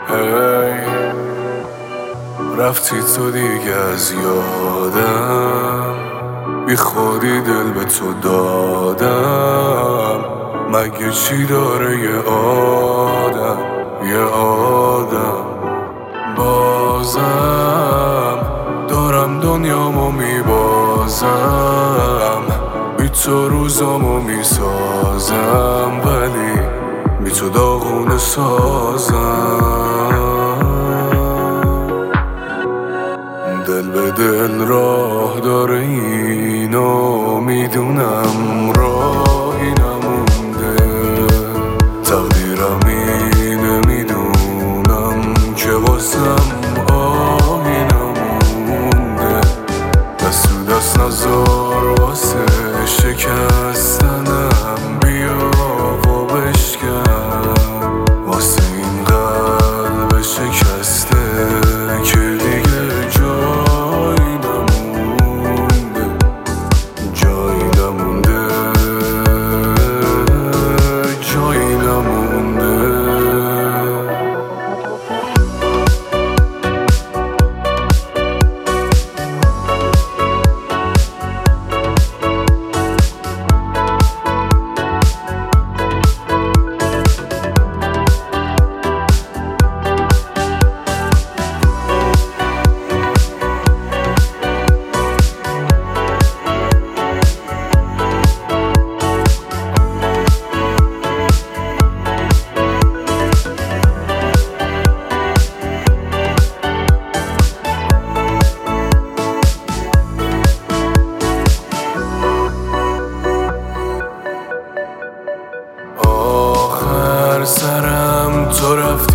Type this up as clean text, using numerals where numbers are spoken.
هی رفتی تو دیگه از یادم، بی خودی دل به تو دادم. مگه چی داره یه آدم بازم دارم دنیامو میبازم، بی تو روزامو میسازم، ولی بی تو داغونه سازم. دل به دل راه داره اینو میدونم، راهی نمونده، تقدیرم اینه میدونم که واسم آهی نمونده. دست تو دست نزار واسه شکستنم، بیا و بشکن واسه این قلب شکسته که دیگه جایی نمونده. آخر سرم تو رفتی